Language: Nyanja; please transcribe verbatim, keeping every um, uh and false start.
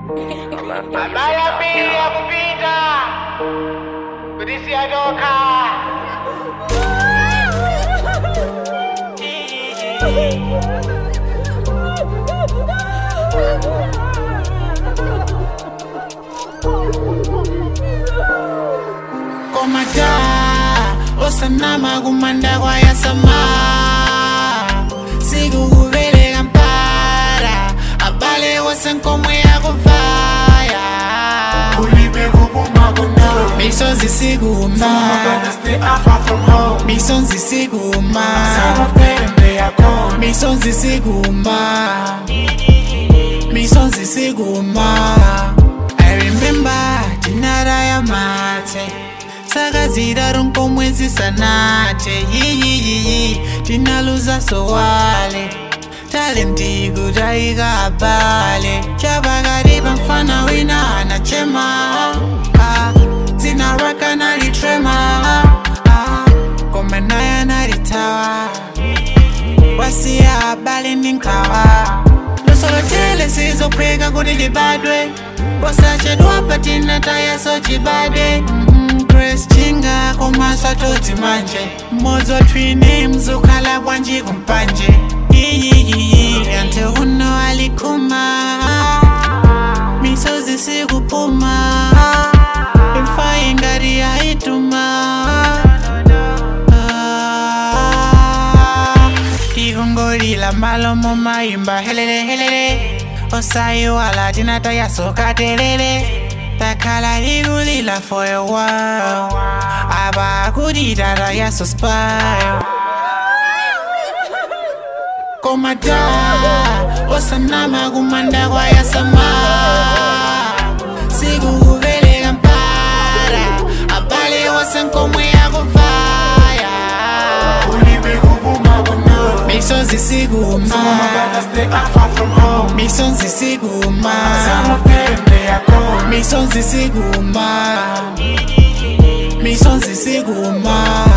Abaya pili ya kupita kudisi adoka Komata osanama kumanda kwa yasama sigu uvele kampara abale wasankomwe ya kufaya ulibe kupuma kuna misonzi siguma some of them stay far from home misonzi siguma some of them they are gone misonzi siguma misonzi siguma I remember dinara ya mate sakazira ronkomwezi sanate yiyiyiyi tinaluza sowale talenti kutaika abale chabakariba mfana wina anachema ah, zinaraka nalitrema ah, komenaya nalitawa wasia abale ninkawa losolotele sizopweka kuti libadwe posachedwapa tinataya sochibade Grace chinga komasa toti manje mozo twine mzukala bwanji kumpanje Iyiyiyi ante uno alikuma misozi sikupuma Imfa ingari ya ituma Ihungori la malo moma imba helele helele Osayo ala tinata ya soka telele Takala igulila for a while Aba kudidara ya so spy Komata osanama kumanda kwa yasama sigu uvele kampara abale wasankomwe ya kufaya ulibe kupuma kuna misonzi siguma some of them stay far from home misonzi siguma some of them they are gone misonzi siguma misonzi siguma